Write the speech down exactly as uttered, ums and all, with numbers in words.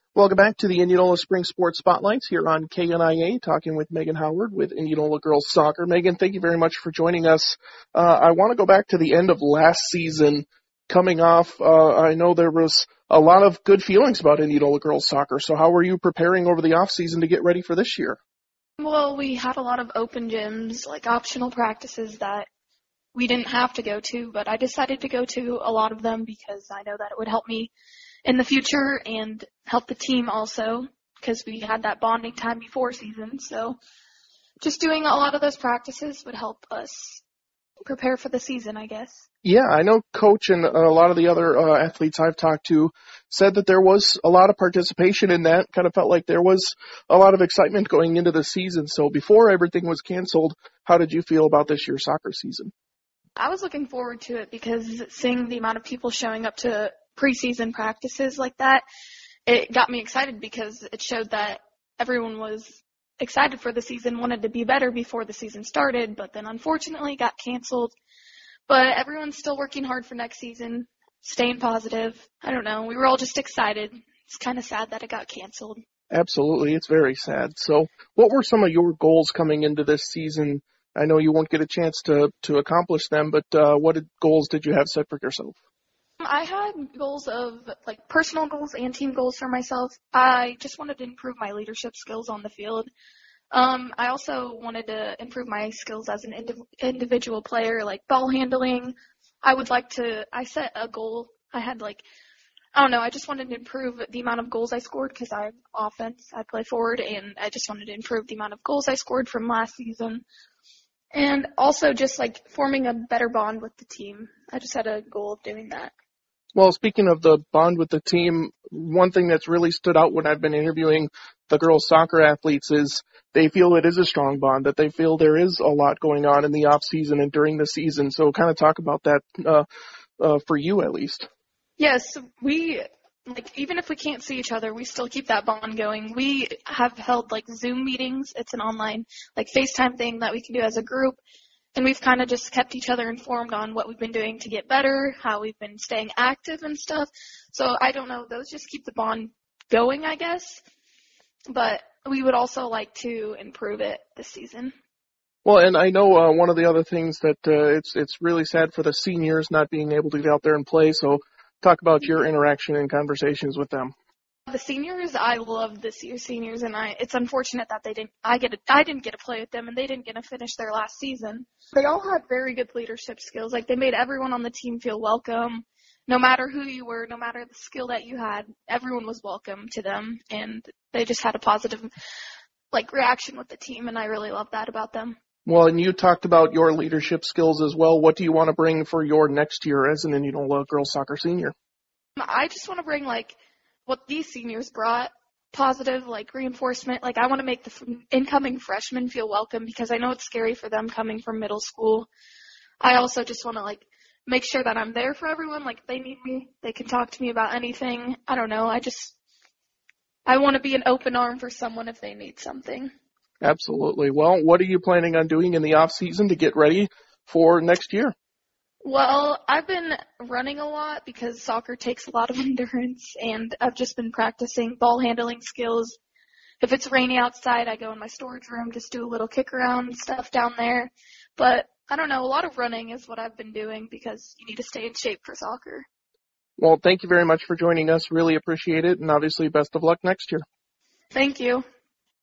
Welcome back to the Indianola Spring Sports Spotlights here on K N I A, talking with Megan Howard with Indianola Girls Soccer. Megan, thank you very much for joining us. Uh, I want to go back to the end of last season. Coming off, uh, I know there was a lot of good feelings about Indianola Girls Soccer, so how were you preparing over the off season to get ready for this year? Well, we had a lot of open gyms, like optional practices that we didn't have to go to, but I decided to go to a lot of them because I know that it would help me in the future and help the team also because we had that bonding time before season. So just doing a lot of those practices would help us prepare for the season, I guess. Yeah, I know Coach and a lot of the other uh, athletes I've talked to said that there was a lot of participation in that. Kind of felt like there was a lot of excitement going into the season. So before everything was canceled, how did you feel about this year's soccer season? I was looking forward to it because seeing the amount of people showing up to preseason practices like that, it got me excited because it showed that everyone was excited for the season, wanted to be better before the season started, but then unfortunately got canceled. But everyone's still working hard for next season, staying positive. I don't know. We were all just excited. It's kind of sad that it got canceled. Absolutely. It's very sad. So what were some of your goals coming into this season? I know you won't get a chance to, to accomplish them, but uh, what did, goals did you have set for yourself? I had goals of, like, personal goals and team goals for myself. I just wanted to improve my leadership skills on the field. Um, I also wanted to improve my skills as an indiv- individual player, like ball handling. I would like to, I set a goal. I had, like, I don't know, I just wanted to improve the amount of goals I scored because I'm offense. I play forward, and I just wanted to improve the amount of goals I scored from last season. And also just, like, forming a better bond with the team. I just had a goal of doing that. Well, speaking of the bond with the team, one thing that's really stood out when I've been interviewing the girls soccer athletes is they feel it is a strong bond, that they feel there is a lot going on in the off season and during the season. So kind of talk about that uh, uh, for you at least. Yes, we, like, even if we can't see each other, we still keep that bond going. We have held, like, Zoom meetings. It's an online, like, FaceTime thing that we can do as a group. And we've kind of just kept each other informed on what we've been doing to get better, how we've been staying active and stuff. So I don't know, those just keep the bond going, I guess. But we would also like to improve it this season. Well, and I know uh, one of the other things that uh, it's it's really sad for the seniors not being able to get out there and play. So talk about your interaction and conversations with them. The seniors, I love this year's seniors, and I it's unfortunate that they didn't. I get a, I didn't get to play with them, and they didn't get to finish their last season. They all had very good leadership skills. Like, they made everyone on the team feel welcome, no matter who you were, no matter the skill that you had. Everyone was welcome to them, and they just had a positive, like, reaction with the team, and I really love that about them. Well, and you talked about your leadership skills as well. What do you want to bring for your next year as an Indianola girls soccer senior? I just want to bring, like, what these seniors brought, positive, like, reinforcement. Like, I want to make the f- incoming freshmen feel welcome because I know it's scary for them coming from middle school. I also just want to, like, make sure that I'm there for everyone. Like, if they need me, they can talk to me about anything. I don't know. I just, I want to be an open arm for someone if they need something. Absolutely. Well, what are you planning on doing in the off season to get ready for next year? Well, I've been running a lot because soccer takes a lot of endurance, and I've just been practicing ball handling skills. If it's rainy outside, I go in my storage room, just do a little kick around and stuff down there. But I don't know, a lot of running is what I've been doing because you need to stay in shape for soccer. Well, thank you very much for joining us. Really appreciate it, and obviously best of luck next year. Thank you.